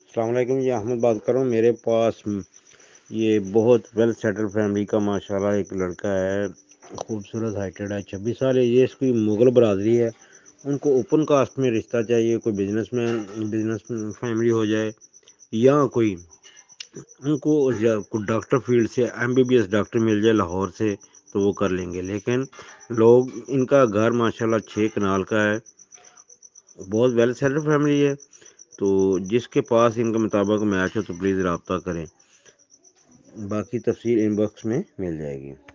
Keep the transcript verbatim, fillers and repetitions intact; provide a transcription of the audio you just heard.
अस्सलाम वालेकुम, ये अहमद बात कर रहा हूँ। मेरे पास म, ये बहुत वेल सेटल फैमिली का माशाल्लाह एक लड़का है, खूबसूरत हाइटेड है, छब्बीस साल है। ये इसकी मुग़ल बरादरी है। उनको ओपन कास्ट में रिश्ता चाहिए, कोई बिजनेसमैन बिजनेस फैमिली हो जाए या कोई उनको या कोई डॉक्टर फील्ड से एमबीबीएस डॉक्टर मिल जाए लाहौर से तो वो कर लेंगे। लेकिन लोग इनका घर माशाल्लाह छः कनाल का है, बहुत वेल सेटल फैमिली है। तो जिसके पास इनके मुताबिक मैच हो तो प्लीज़ रब्ता करें। बाकी तफसील इनबॉक्स में मिल जाएगी।